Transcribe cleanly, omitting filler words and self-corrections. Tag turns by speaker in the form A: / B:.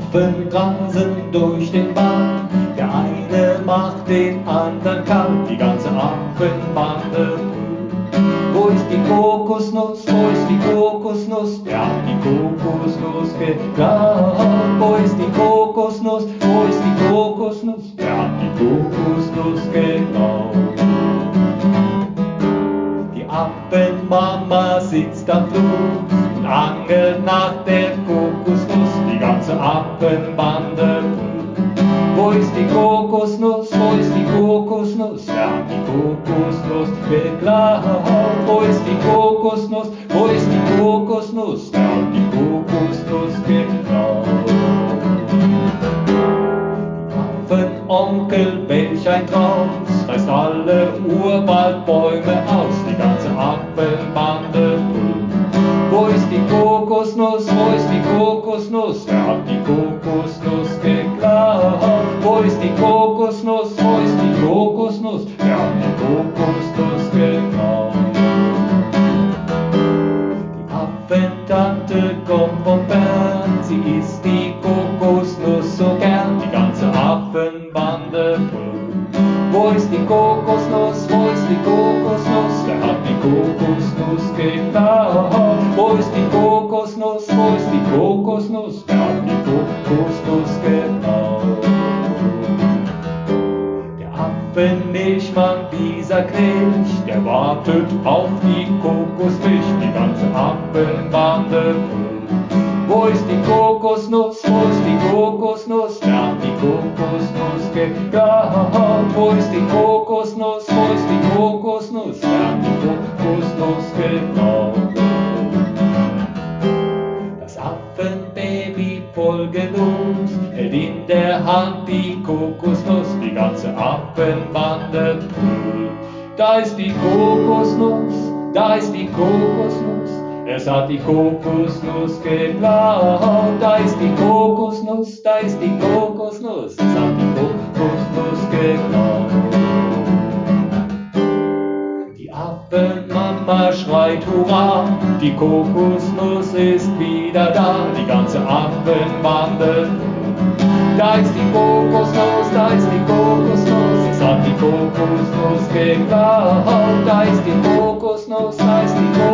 A: Affen rasen durch den Wald, der eine macht den anderen kalt, die ganze Affenbande brüllt. Wo ist die Kokosnuss, wo ist die Kokosnuss, der hat die Kokosnuss geklaut. Wo ist die Kokosnuss, wo ist die Kokosnuss, der hat die Kokosnuss geklaut. Die Affenmama sitzt am Fluss und angelt nach der Kokosnuss, die ganze Affenbande brüllt. Wo ist die Kokosnuss, wo ist die Kokosnuss, wer hat die Kokosnuss geklaut? Wo ist die Kokosnuss, wo ist die Kokosnuss, wer hat die Kokosnuss geklaut? Affenonkel, welch ein Traus, reißt alle Urwaldbäume aus, die ganze Affenbande brüllt. Wo ist die Kokosnuss, wo ist die Kokosnuss, wer hat die Kokosnuss geklaut? Wo ist die Kokosnuss, wo ist die Kokosnuss, wer hat die Kokosnuss geklaut? Affentante kommt von fern, sie isst die Kokosnuss so gern, die ganze Affenbande brüllt. Wo ist die Kokosnuss, wo ist die Kokosnuss, wer hat die Kokosnuss geklaut? Wo ist die Kokosnuss, wo ist die Kokosnuss, wer hat die Kokosnuss geklaut? Der Affenmilchmann, dieser Knecht, der wartet auf die Kokosmilch, die ganze Affenbande brüllt. Wo ist die Kokosnuss, wo ist die Kokosnuss, wer hat die Kokosnuss geklaut? Wo ist die Kokosnuss, wo ist die Kokosnuss, wer hat die Kokosnuss geklaut? Das Affenbaby voll Genuss hält in der Hand die Kokosnuss, die ganze Affenbande brüllt. Da ist die Kokosnuss, da ist die Kokosnuss, es hat die Kokosnuss geklaut. Da ist die Kokosnuss, da ist die Kokosnuss, es hat die Kokosnuss geklaut. Die Affenmama schreit Hurra, die Kokosnuss ist wieder da, die ganze Affenbande brüllt. Da ist die Kokosnuss, da ist die Kokosnuss, es hat die Kokosnuss geklaut. Da ist die Kokosnuss, da ist die Kokosnuss.